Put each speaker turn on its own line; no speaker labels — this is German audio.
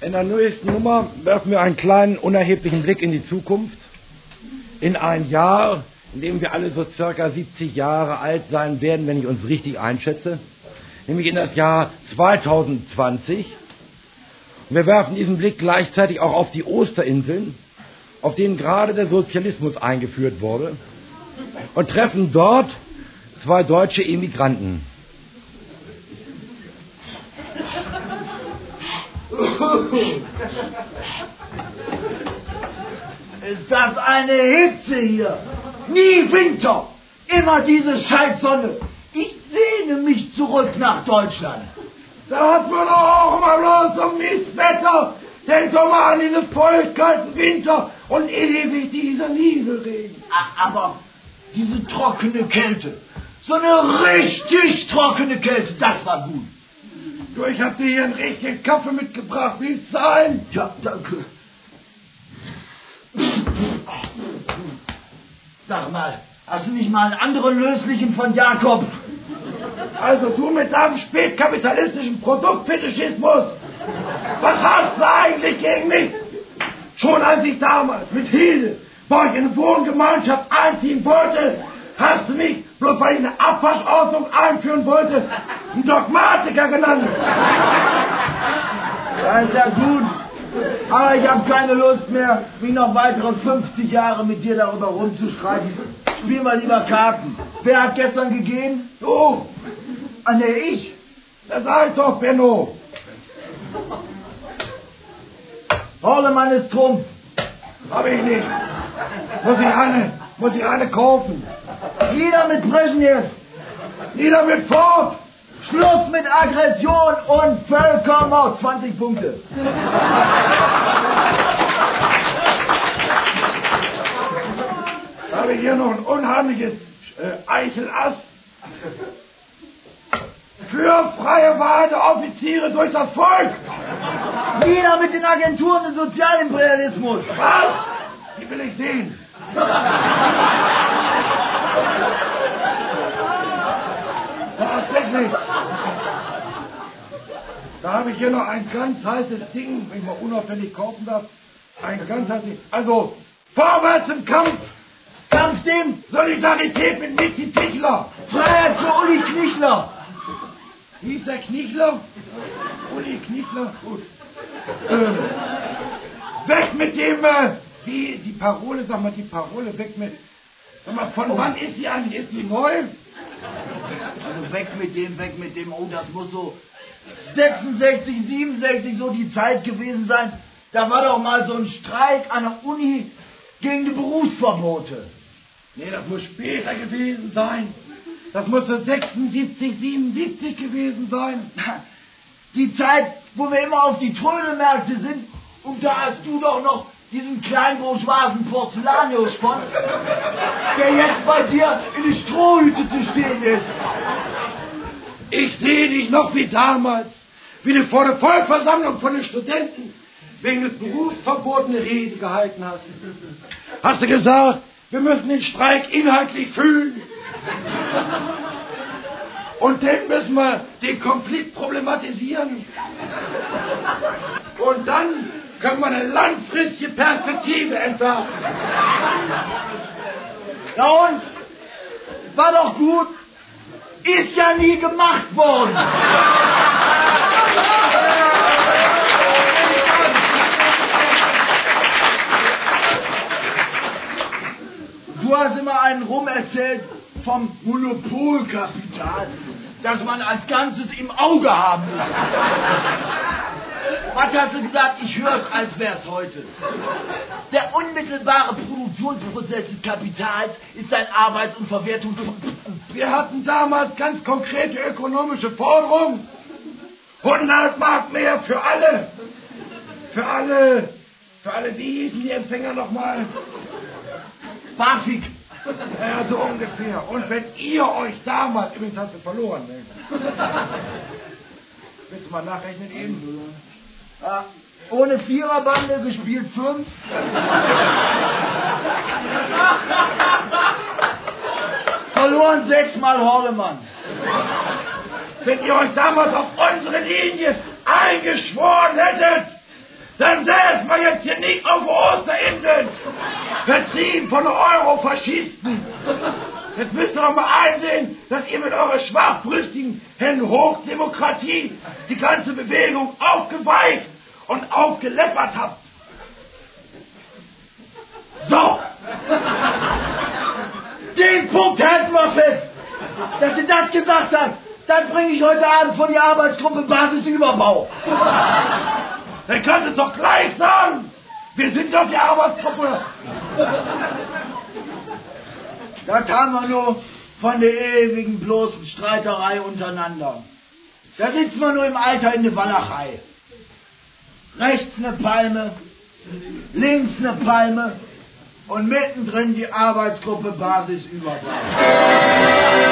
In der neuesten Nummer werfen wir einen kleinen, unerheblichen Blick in die Zukunft. In ein Jahr, in dem wir alle so circa 70 Jahre alt sein werden, wenn ich uns richtig einschätze. Nämlich in das Jahr 2020. Und wir werfen diesen Blick gleichzeitig auch auf die Osterinseln, auf denen gerade der Sozialismus eingeführt wurde. Und treffen dort zwei deutsche Emigranten.
Ist das eine Hitze hier? Nie Winter, immer diese Scheißsonne. Ich sehne mich zurück nach Deutschland.
Da hat man doch auch immer bloß so Mistwetter. Denk doch mal an diese feuchtkalten Winter und ewig dieser Nieselregen.
Aber diese trockene Kälte, so eine richtig trockene Kälte, das war gut.
Du, ich hab dir hier einen richtigen Kaffee mitgebracht. Will's sein?
Ja, danke. Sag mal, hast du nicht mal einen anderen löslichen von Jakob?
Also du mit deinem spätkapitalistischen Produktfetischismus. Was hast du eigentlich gegen mich? Schon als ich damals mit Hilde bei euch in eine Wohngemeinschaft einziehen wollte, hast du mich, bloß weil ich eine Abwaschordnung einführen wollte, einen Dogmatiker genannt.
Das ist ja gut. Aber ich habe keine Lust mehr, mich noch weitere 50 Jahre mit dir darüber rumzustreiten. Spiel mal lieber Karten. Wer hat gestern gegeben?
Du.
Ah, nee, ich.
Das heißt doch, Benno.
Horlemann ist Trumpf.
Hab ich nicht. Muss ich eine kaufen.
Nieder mit Brezhnev.
Nieder mit Ford.
Schluss mit Aggression und Völkermord. 20 Punkte.
Da habe ich hier noch ein unheimliches Eichelass. Für freie Wahl der Offiziere durch das Volk.
Nieder mit den Agenturen des Sozialimperialismus.
Was? Die will ich sehen. Tatsächlich. Da habe ich hier noch ein ganz heißes Ding, wenn ich mal unauffällig kaufen darf. Ein ganz heißes. Also, vorwärts im Kampf!
Kampf dem!
Solidarität mit Mitzi Pichler!
Freiheit für Uli Knichler!
Wie ist der Knichler? Uli Knichler? Gut. Weg mit dem, die Parole, sag mal, die Parole, weg mit. Sag mal, von wann ist die eigentlich? Ist die neu?
Also weg mit dem, oh, das muss so 66, 67 so die Zeit gewesen sein. Da war doch mal so ein Streik an der Uni gegen die Berufsverbote.
Nee, das muss später gewesen sein. Das muss so 76, 77 gewesen sein.
Die Zeit, wo wir immer auf die Trödelmärkte sind, und da hast du doch noch diesen kleinen bourgeoisen Porzellanus von, der jetzt bei dir in die Strohhütte zu stehen ist.
Ich sehe dich noch wie damals, wie du vor der Vollversammlung von den Studenten wegen des Berufsverbots eine Rede gehalten hast. Hast du gesagt, wir müssen den Streik inhaltlich fühlen. Und dann müssen wir den Konflikt problematisieren. Und dann können wir eine langfristige Perspektive entwerfen.
Ja und? War doch gut. Ist ja nie gemacht worden. Du hast immer einen rum erzählt vom Monopolkapital, das man als Ganzes im Auge haben muss. Was hast du gesagt? Ich höre es, als wär's heute. Der unmittelbare Produktionsprozess des Kapitals ist ein Arbeits- und Verwertungsprozess.
Wir hatten damals ganz konkrete ökonomische Forderungen. 100 Mark mehr für alle. Für alle, wie hießen die Empfänger nochmal?
BAföG.
Ja, so ungefähr. Und wenn ihr euch damals, übrigens hast du verloren, ne? Willst du mal nachrechnen eben?
Ja, ohne Viererbande gespielt 5. Verloren 6 mal Horlemann.
Wenn ihr euch damals auf unsere Linie eingeschworen hättet, jetzt hier nicht auf Osterinseln, vertrieben von Eurofaschisten. Jetzt müsst ihr doch mal einsehen, dass ihr mit eurer schwachbrüstigen Hände-Hoch-Demokratie die ganze Bewegung aufgeweicht und aufgeleppert habt. So!
Den Punkt halten wir fest. Dass du das gesagt hast, dann bringe ich heute Abend vor die Arbeitsgruppe Basisüberbau.
Dann kannst du es doch gleich sagen. Wir sind doch die Arbeitsgruppe.
Das haben wir nur von der ewigen bloßen Streiterei untereinander. Da sitzen wir nur im Alter in der Walachei. Rechts eine Palme, links eine Palme und mittendrin die Arbeitsgruppe Basisüberbau.